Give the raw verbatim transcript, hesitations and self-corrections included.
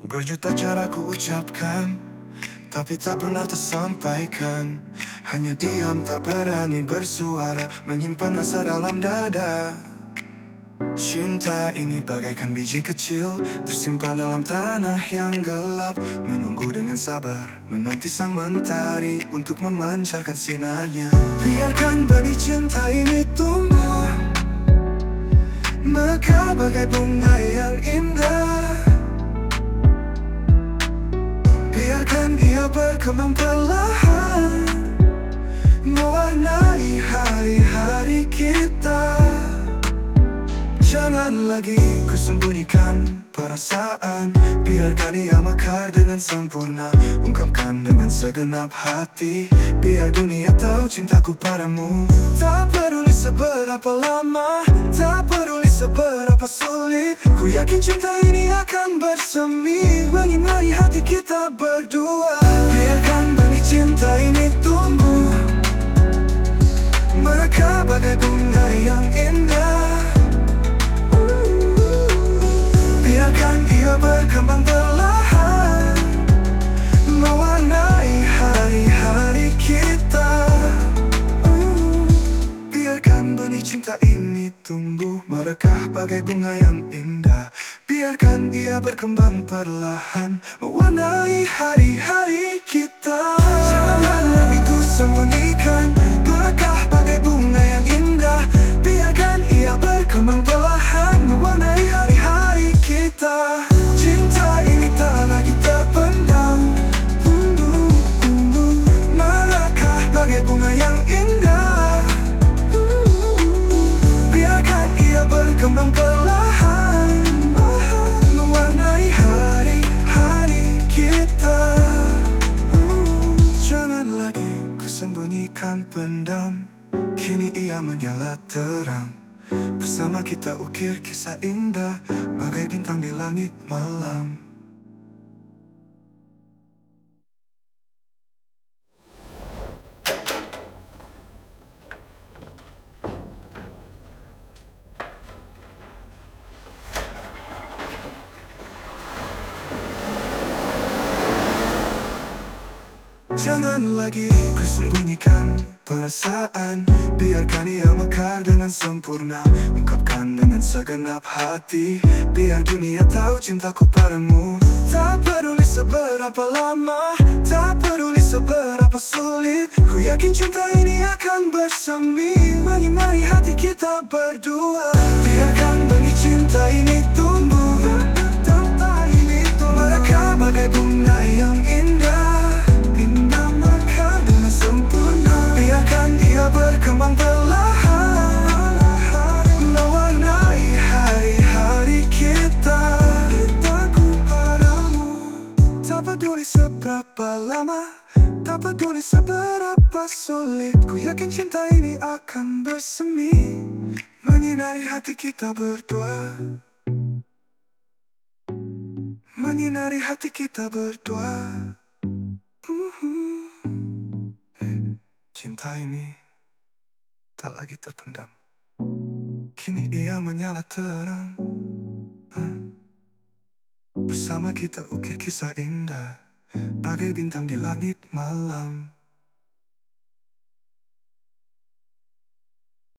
Berjuta cara ku ucapkan, tapi tak pernah tersampaikan. Hanya diam tak berani bersuara, menyimpan rasa dalam dada. Cinta ini bagaikan biji kecil, tersimpan dalam tanah yang gelap, menunggu dengan sabar, menanti sang mentari untuk memancarkan sinarnya. Biarkan benih cinta ini tumbuh, mekar bagai bunga yang indah. Biarkan ia berkembang perlahan, mewarnai hari-hari kita. Jangan lagi kusembunyikan perasaan, biarkan ia mekar dengan sempurna. Ungkapkan dengan segenap hati, biar dunia tahu cintaku padamu. Tak peduli seberapa lama, tak peduli seberapa sulit, ku yakin cinta ini akan bersemi, menyinari hati kita berdua. Biarkan benih cinta ini tumbuh, mekar bagai bunga yang indah. Biarkan ia berkembang perlahan, mewarnai hari-hari kita. Biarkan benih cinta ini tumbuh, merekah bagai bunga yang indah. Biarkan ia berkembang perlahan, mewarnai hari-hari kita. Jangan lagi ku sembunyikan, merekah bagai bunga yang indah. Biarkan ia berkembang perlahan, mewarnai hari-hari kita. Cinta ini tak lagi terpendam, tumbuh, tumbuh, merekah bagai bunga yang indah. Biarkan ia berkembang perlahan, mewarnai hari-hari kita. Jangan lagi kusembunyikan pendam, kini ia menyala terang. Bersama kita ukir kisah indah, bagai bintang di langit malam. Jangan lagi kusembunyikan perasaan, biarkan ia mekar dengan sempurna. Ungkapkan dengan segenap hati, biar dunia tahu cintaku padamu. Tak peduli seberapa lama, tak peduli seberapa sulit, ku yakin cinta ini akan bersemi, menyinari hati kita berdua. Biarkan benih cinta ini tumbuh, merekah bagai bunga yang indah. Biarkan ia berkembang perlahan, mewarnai hari-hari kita. Cintaku padamu, tak peduli seberapa lama, tak peduli seberapa sulit, ku yakin cinta ini akan bersemi, menyinari hati kita berdua. Menyinari hati kita berdua. uh-huh. Cinta ini tak lagi terpendam, kini ia menyala terang. Bersama kita ukir kisah indah, bagai bintang di langit malam.